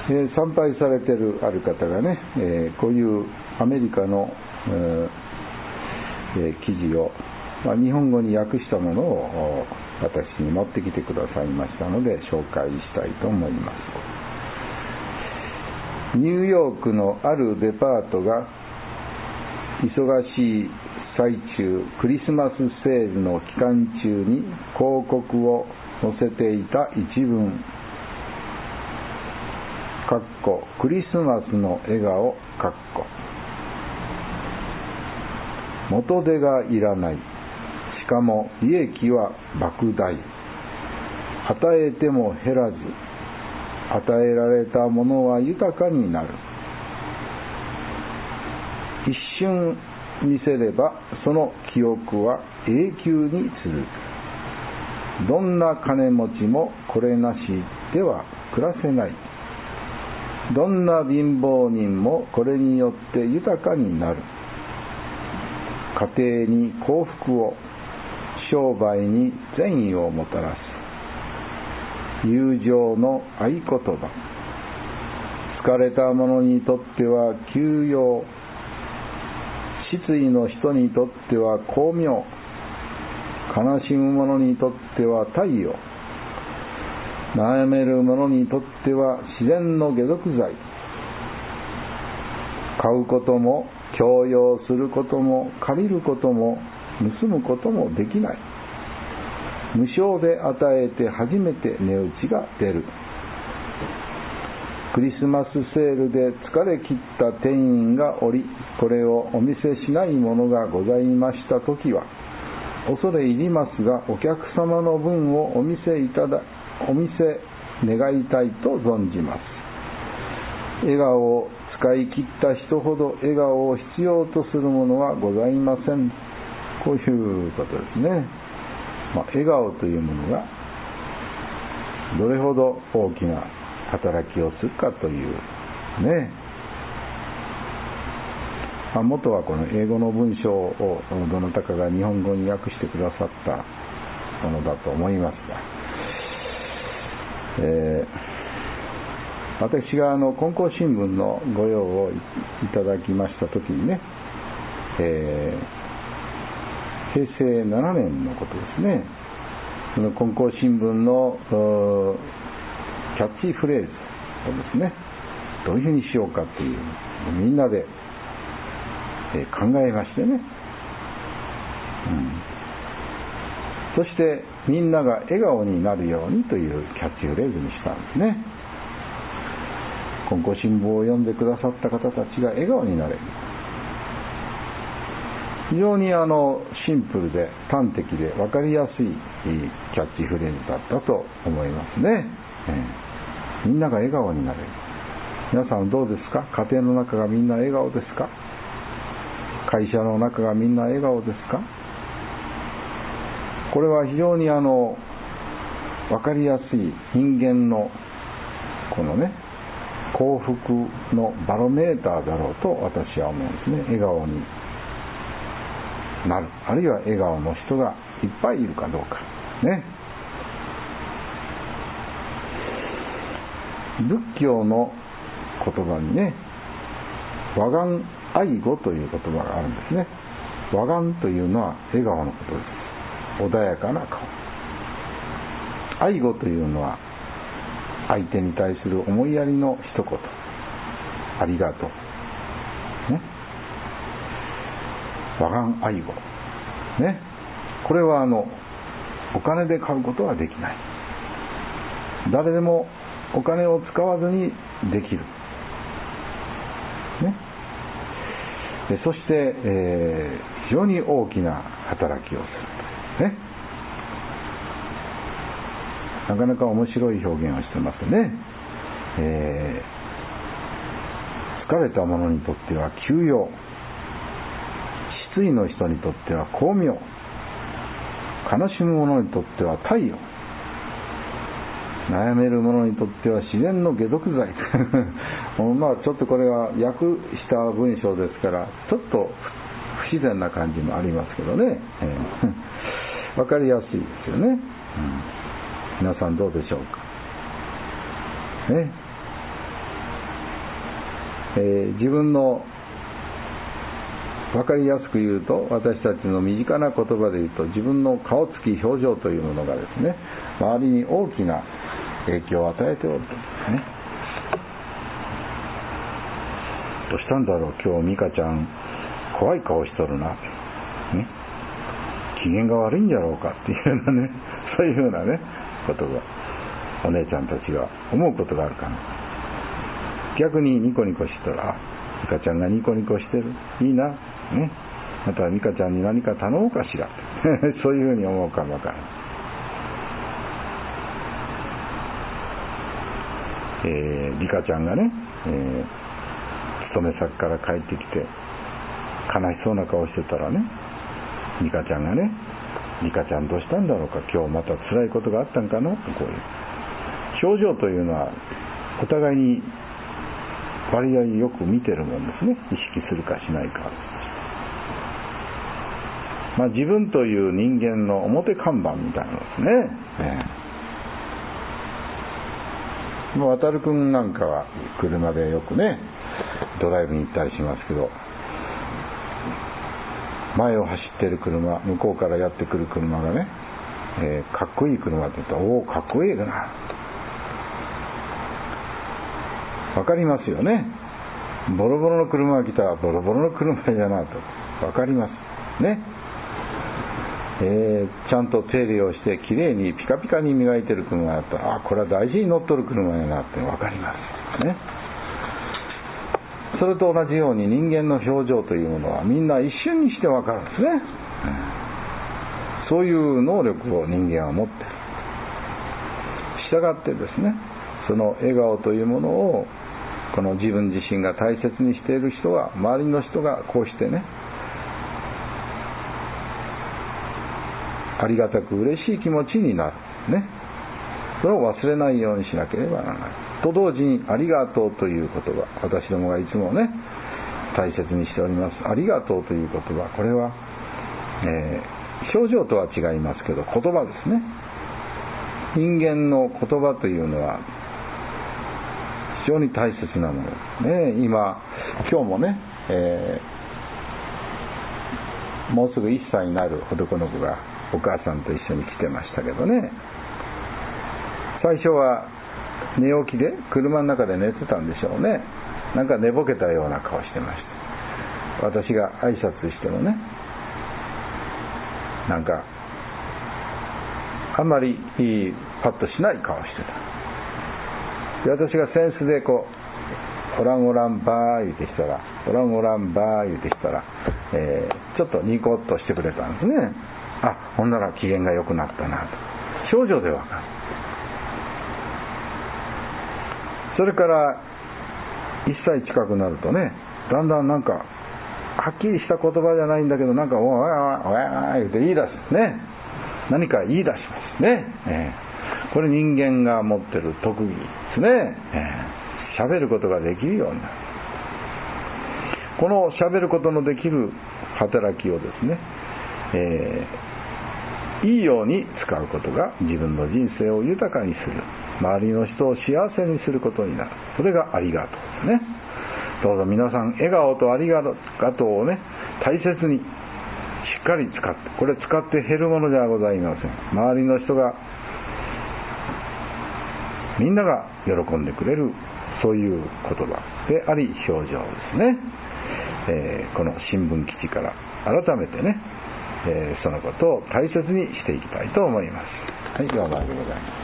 参拝されてるある方がね、こういうアメリカの、記事を、日本語に訳したものを私に持ってきてくださいましたので紹介したいと思います。ニューヨークのあるデパートが忙しい最中、クリスマスセールの期間中に広告を載せていた一文、クリスマスの笑顔、元手がいらない、しかも利益は莫大、与えても減らず、与えられたものは豊かになる。一瞬見せればその記憶は永久に続く。どんな金持ちもこれなしでは暮らせない。どんな貧乏人もこれによって豊かになる。家庭に幸福を、商売に善意をもたらす。友情の合言葉。疲れた者にとっては休養、失意の人にとっては光明、悲しむ者にとっては太陽、悩める者にとっては自然の解毒剤。買うことも強要することも借りることも盗むこともできない。無償で与えて初めて値打ちが出る。クリスマスセールで疲れ切った店員がおり、これをお見せしないものがございましたときは、恐れ入りますがお客様の分をお見せ願いたいと存じます。笑顔を使い切った人ほど笑顔を必要とするものはございません。こういうことですね。笑顔というものがどれほど大きな働きをするかというね。元はこの英語の文章をどなたかが日本語に訳してくださったものだと思いますが、私が金光新聞のご用をいただきましたときにね、平成7年のことですね。その金光新聞のキャッチフレーズをですね、どういうふうにしようかというみんなで考えましてね、そしてみんなが笑顔になるようにというキャッチフレーズにしたんですね。金光新聞を読んでくださった方たちが笑顔になれる。非常にシンプルで端的で分かりやすいキャッチフレーズだったと思いますね。みんなが笑顔になれる。皆さんどうですか？家庭の中がみんな笑顔ですか？会社の中がみんな笑顔ですか？これは非常に分かりやすい人間のこのね、幸福のバロメーターだろうと私は思うんですね。笑顔になる、あるいは笑顔の人がいっぱいいるかどうかね。仏教の言葉にね、和顔愛語という言葉があるんですね。和顔というのは笑顔のことです。穏やかな顔。愛語というのは相手に対する思いやりの一言、ありがとう、ね、和顔愛語、ね、これはお金で買うことはできない。誰でもお金を使わずにできる、ね、そして、非常に大きな働きをする、ね、なかなか面白い表現をしてますね。疲れた者にとっては休養、失意の人にとっては光明、悲しむ者にとっては太陽、悩める者にとっては自然の解毒剤ちょっとこれは訳した文章ですからちょっと不自然な感じもありますけどね、わかりやすいですよね、皆さんどうでしょうかね。 自分の分かりやすく言うと、私たちの身近な言葉で言うと、自分の顔つき表情というものがですね、周りに大きな影響を与えておるとね。どうしたんだろう、今日美香ちゃん怖い顔しとるな、ね、機嫌が悪いんじゃろうかっていうようなね、そういうようなねことがお姉ちゃんたちが思うことがあるかな。逆にニコニコしたら、美香ちゃんがニコニコしてる、いいな、ね、また美香ちゃんに何か頼もうかしらそういうふうに思うかもわからない。美香ちゃんがね、勤め先から帰ってきて悲しそうな顔してたらね、美香ちゃんがね、美香ちゃんどうしたんだろうか、今日また辛いことがあったんかなと、こういう表情というのはお互いに割合よく見てるもんですね。意識するかしないか、自分という人間の表看板みたいなのですね。渡るくんなんかは車でよくねドライブに行ったりしますけど、前を走ってる車、向こうからやってくる車がね、かっこいい車って言ったら、おおかっこいいな、わかりますよね。ボロボロの車が来たらボロボロの車だなとわかりますね。ちゃんと手入れをしてきれいにピカピカに磨いてる車だったら、これは大事に乗っとる車やなってわかりますね。それと同じように人間の表情というものはみんな一瞬にしてわかるんですね。そういう能力を人間は持っている。したがってですね、その笑顔というものをこの自分自身が大切にしている人は、周りの人がこうしてね、ありがたく嬉しい気持ちになるね。それを忘れないようにしなければならないと同時に、ありがとうという言葉、私どもがいつもね大切にしておりますありがとうという言葉、これは、表情とは違いますけど言葉ですね。人間の言葉というのは非常に大切なものですね。今日もね、もうすぐ1歳になる男の子がお母さんと一緒に来てましたけどね、最初は寝起きで車の中で寝てたんでしょうね。なんか寝ぼけたような顔してました。私が挨拶してもね、なんかあんまりパッとしない顔してた。で、私がセンスでこうオランオランバー言うてしたら、オランオランバー言うてしたら、ちょっとニコッとしてくれたんですね。ほんなら機嫌が良くなったなと、表情でわかる。それから1歳近くなるとね、だんだんなんかはっきりした言葉じゃないんだけど、なんかおやおや言うて言い出すね。何か言い出しますね。これ人間が持ってる特技ですね。喋ることができるようになる。この喋ることのできる働きをですね、いいように使うことが自分の人生を豊かにする、周りの人を幸せにすることになる。それがありがとうですね。どうぞ皆さん、笑顔とありがとうをね、大切にしっかり使って、これ使って減るものではございません。周りの人がみんなが喜んでくれる、そういう言葉であり表情ですね。この新聞基地から改めてね、そのことを大切にしていきたいと思います。はい、どうもありがとうございます。